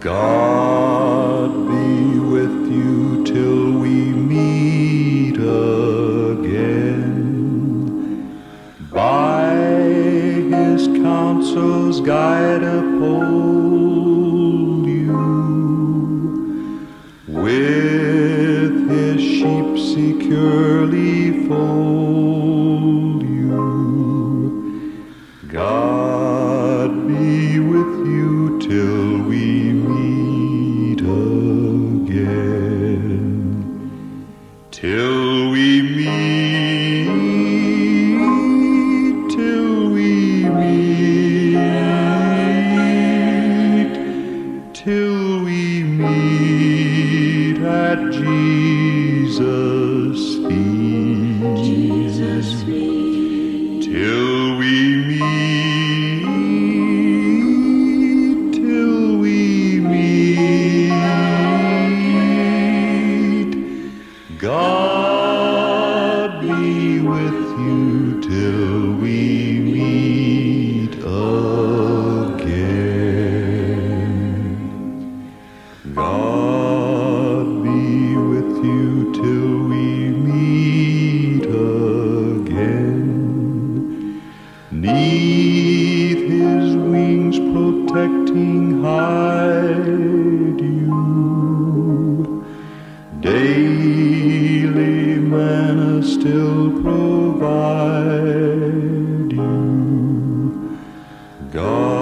God be with you till we meet again. By his counsels guide uphold you. With his sheep securely fold you. God be with you till we meet again. Till we meet, till we meet, till we meet at Jesus' feet. Jesus' feet. Till we meet, till we meet. God be with you till we meet again. God be with you till we meet again. 'Neath his wings protecting hide you. Daily manna still provide you. God